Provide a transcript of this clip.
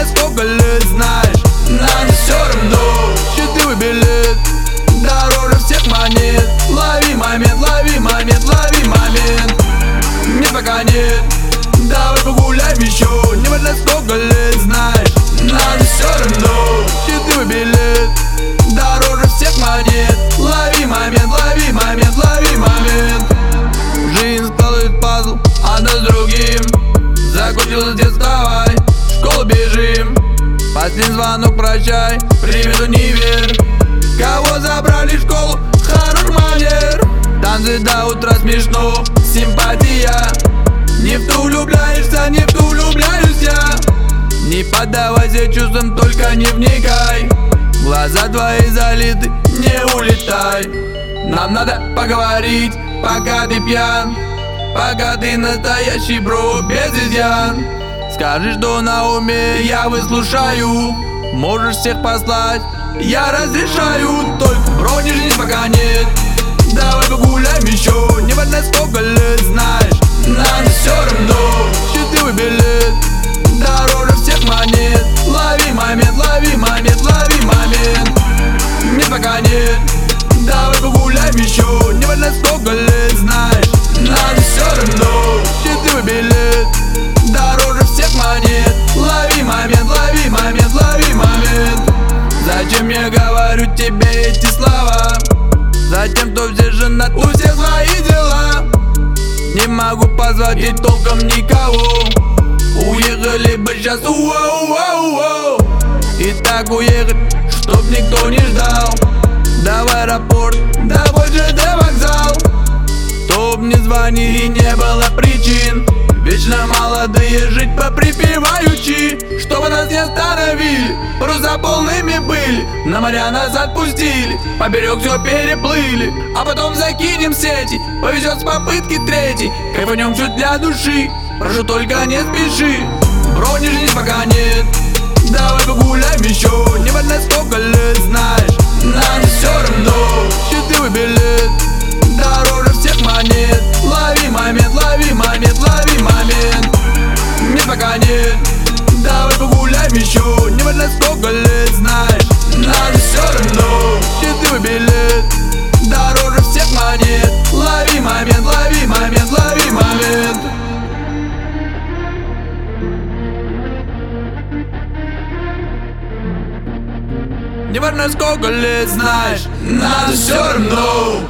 Неважно сколько лет, знаешь, нам все равно. Счастливый билет дороже всех монет. Лови момент, лови момент, лови момент. Нет, пока нет, давай погуляем еще. Неважно сколько лет, знаешь, нам все равно. Счастливый билет дороже всех монет. Лови момент, лови момент, лови момент. Жизнь складывает пазл, одно с другим. Закончилось детство, давай, в школу бежим. Последний звонок, прощай, привет, универ. Кого забрали в школу, хорош манер. Танцы до утра смешно, симпатия. Не в ту влюбляешься, не в ту влюбляюсь я. Не поддавайся чувствам, только не вникай. Глаза твои залиты, не улетай. Нам надо поговорить, пока ты пьян. Пока ты настоящий бро, без изъян. Скажи, что на уме, я выслушаю. Можешь всех послать, я разрешаю. Только бро, не женись, пока нет. Давай погуляем еще. Неважно сколько лет, знаешь, нам все равно. Счастливый билет дороже всех монет. Лови момент, лови момент, лови момент. Нет, пока нет, давай погуляем еще. Неважно сколько лет, знаешь, нам все равно. Счастливый билет дороже всех монет. Лови момент, лови момент, лови момент. Зачем я говорю тебе эти слова? Затем, что все женат, у всех свои дела. Не могу позвать и толком никого. Уехали бы сейчас, уоу-уоу-уоу. И так уехать, чтоб никто не ждал. Да в аэропорт, да в ЖД вокзал. Чтоб не звонили, не было причин. Вечно молодые жить поприпеваючи. Чтобы нас не остановили, просто полными были. На моря нас отпустили, поперек все переплыли. А потом закинем сети, повезет с попытки третий. Кайфанем чуть для души, прошу только не спеши. Бро, не женись, пока нет, давай погуляем еще. Неважно сколько лет, знаешь, нам все равно. Счастливый билет дороже всех монет. Лови момент, лови момент, лови момент. Нет, пока нет, давай погуляем еще. Неважно сколько лет, знаешь, нам все равно. Счастливый билет дороже всех монет. Лови момент, лови момент, лови момент. Неважно сколько лет, знаешь, нам все равно.